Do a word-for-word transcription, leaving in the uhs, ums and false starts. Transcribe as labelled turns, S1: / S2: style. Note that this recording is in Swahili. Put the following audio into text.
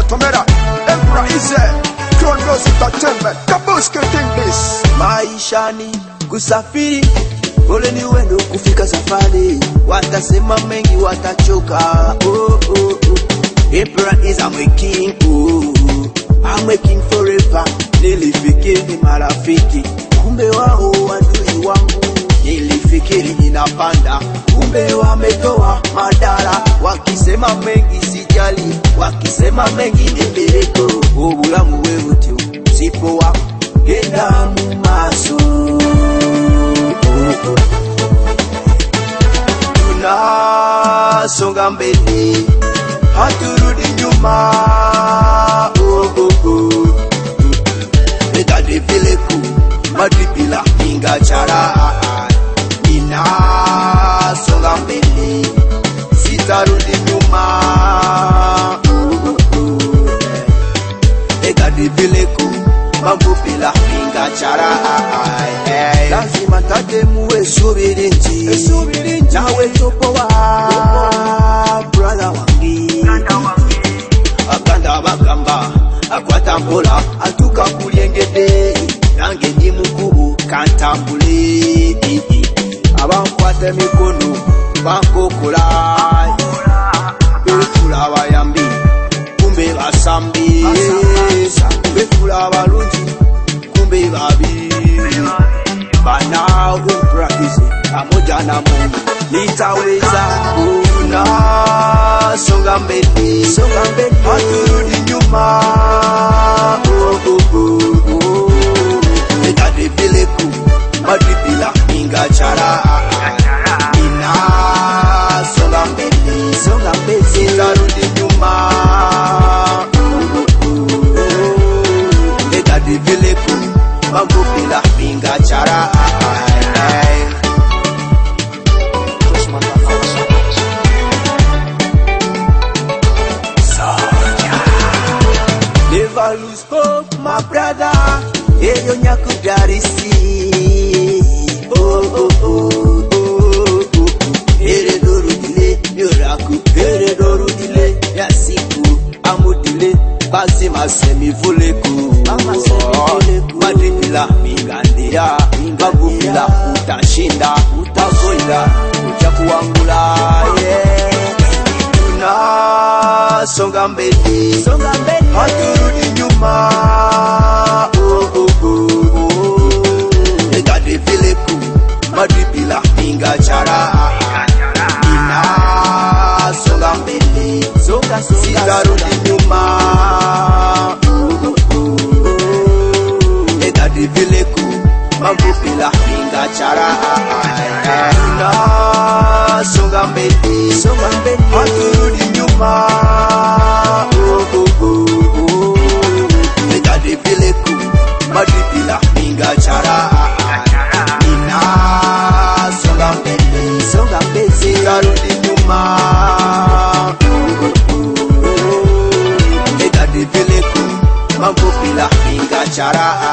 S1: Tomera, Emperor Ize, Clone Rose Entertainment, Kabuske think this.
S2: Maishani kusafiri, pole ni wendo kufika safari. Watasema mengi watachoka. Oh oh oh. Emperor Ize, I'm a king. Oh, I'm a king forever. Nilifikiri marafiki, kumbe wao adui wangu. Nilifikiri ninapanda, kumbe wametoa madara. Wakisema mengi sijali, wakisema mengi nimereko. Obulangu weruti sipo wa genda mumaso. Tunasonga mbele, haturudi nyuma. Oh oh oh. Edade vileku madripila inga chara. Ninasonga mbele, sitarudi nyuma. Edade vileku mambupila inga chara. Lazima tate muwe subiri nchi, nawe topo wa brother wangi. Akanda bagamba akwatambula atuka kuliengede, nange ndi mukuru kantambule. Abankwate mikono bankokola, befula bayambi kumbe basambi, befula balungi kumbe babi. Bana Emperor Ize pamoja na Mungu nitaweza. Tunasonga mbele, songa mbele, haturudi nyuma. Oh oh oh oh. Edade vileku madripila inga chara. Ninasonga mbele, songa mbele, sitarudi nyuma. Edade vileku mambupila inga chara. Never lose hope, my brother. Eyo nyakudarisi. Oh oh oh oh oh. Ere doru dile, yoraku. Ere doru dile, yasiku. Amudile, basi masemi vuleku. Madripila mingandia, mingabupila utashinda, utagoila, uchakuangula. Yeah. Songa mbele, songa mbele, haturudi nyuma. Oh oh oh oh. Edade vileku madripila inga chara. Nina songa mbele, songa songa, sitarudi nyuma. Oh oh oh. Edade vileku mambupila inga chara. Nina songa mbele, songa mbele, haturudi nyuma. Oh oh oh oh. Edade vileku madripila inga chara. Nina songa mbele, songa mbele, sitarudi nyuma. Oh oh oh. Edade vileku mambupila inga chara.